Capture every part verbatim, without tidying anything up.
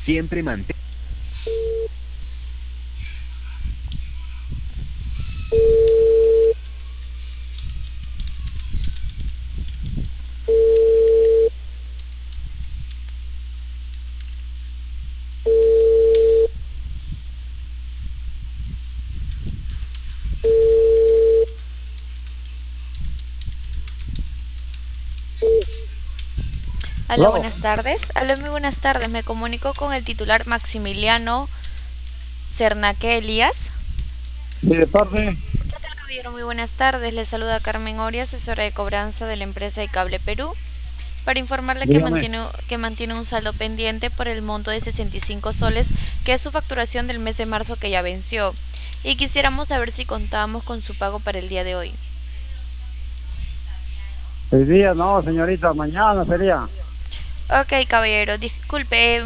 Siempre mantén. Aló, Aló, buenas tardes. Aló, muy buenas tardes. Me comunico con el titular Maximiliano Cernaque Elías. sí, de parte. ¿Qué tal, caballero? Muy buenas tardes. Le saluda Carmen Oria, asesora de cobranza de la empresa de Cable Perú, para informarle que Dígame. mantiene, que mantiene un saldo pendiente por el monto de sesenta y cinco soles, que es su facturación del mes de marzo que ya venció. Y quisiéramos saber si contábamos con su pago para el día de hoy. Hoy día no, señorita, mañana sería. Ok, caballero, disculpe,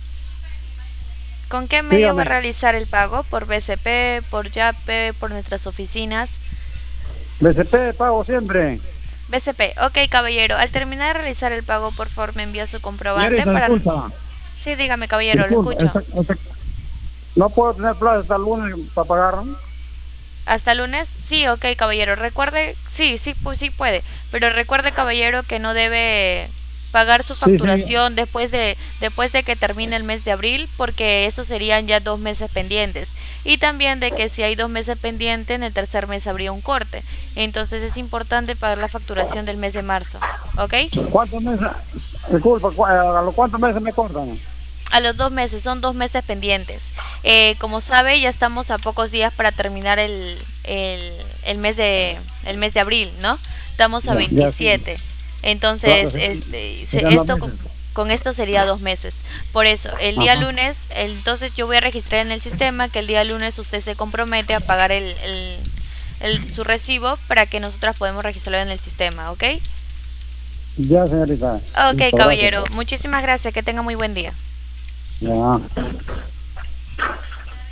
¿con qué medio va a Dígame. realizar el pago? ¿Por B C P, por Yape, por nuestras oficinas? B C P pago siempre. B C P, ok, caballero. Al terminar de realizar el pago, por favor me envía su comprobante Señorita, para... disculpa. Sí, dígame, caballero, lo Disculpa. escucho. esta- esta- no puedo tener plaza hasta el lunes para pagar, ¿no? ¿Hasta lunes? Sí, ok, caballero. Recuerde, sí, sí, pues sí puede. Pero recuerde, caballero, que no debe pagar su Sí, sí. facturación después de después de que termine el mes de abril, porque esos serían ya dos meses pendientes. Y también de que si hay dos meses pendientes, en el tercer mes habría un corte. Entonces es importante pagar la facturación del mes de marzo, ¿ok? ¿Cuántos meses? Disculpa, ¿cu- ¿a los cuántos meses me cortan? A los dos meses, son dos meses pendientes. Eh, como sabe, ya estamos a pocos días para terminar el, el, el mes de el mes de abril, ¿no? Estamos a Ya, ya sí. veintisiete. Claro, Entonces, serían, este, serían se- dos esto con, meses. con esto sería dos meses. Por eso, el día Ajá. lunes, el- entonces yo voy a registrar en el sistema que el día lunes usted se compromete a pagar el, el, el- su recibo para que nosotras podamos registrarlo en el sistema, ¿ok? Ya, señorita. Ok, Listo, gracias. caballero. Muchísimas gracias. Que tenga muy buen día. Ya.